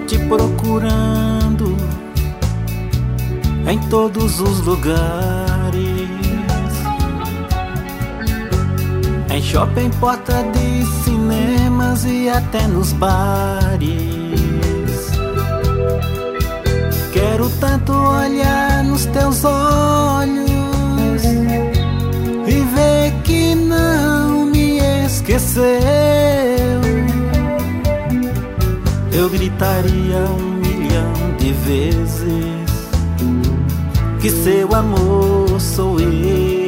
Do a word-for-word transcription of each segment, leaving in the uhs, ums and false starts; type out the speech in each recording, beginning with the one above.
te procurando em todos os lugares, em shopping, porta de cinemas e até nos bares. Quero tanto olhar nos teus olhos e ver que não me esqueceu. Eu gritaria um milhão de vezes que seu amor sou eu.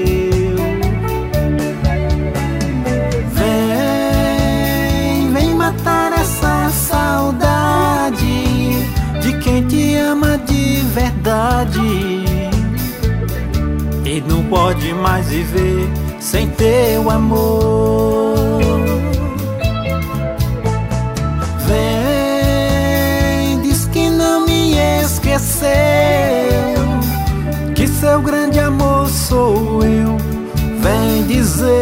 Vem, vem matar essa saudade de quem te ama de verdade e não pode mais viver sem teu amor. Vem, diz que não me esqueceu, que seu grande amor sou eu. Vem dizer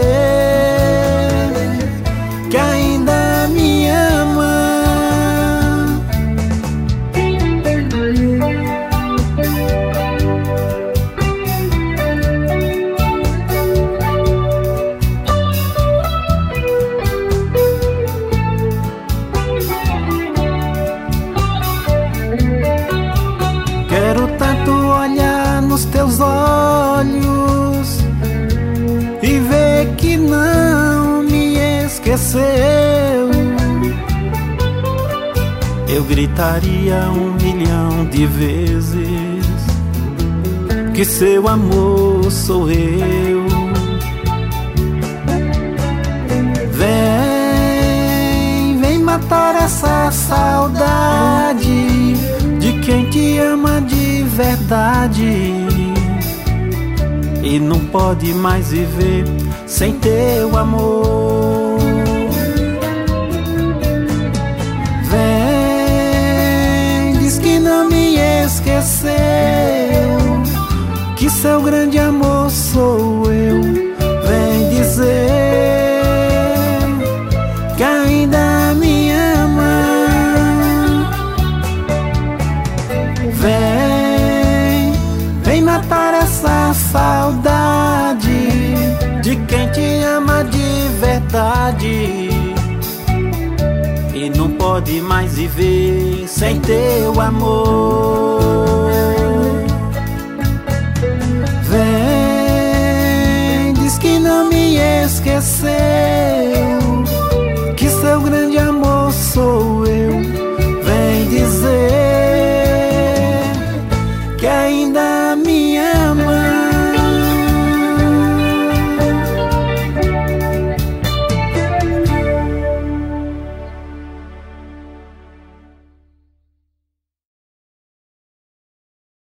que ainda me ama. Quero tanto olhar nos teus olhos e ver que não me esqueceu. Eu gritaria um milhão de vezes que seu amor sou eu. Vem, vem matar essa saudade de quem te ama de verdade e não pode mais viver sem teu amor. Vem, diz que não me esqueceu, que seu grande amor sou eu. Vem dizer que ainda me ama. Vem, vem matar essa saudade de quem te ama de verdade e não pode mais viver sem teu amor. Vem, diz que não me esqueceu, que seu grande amor sou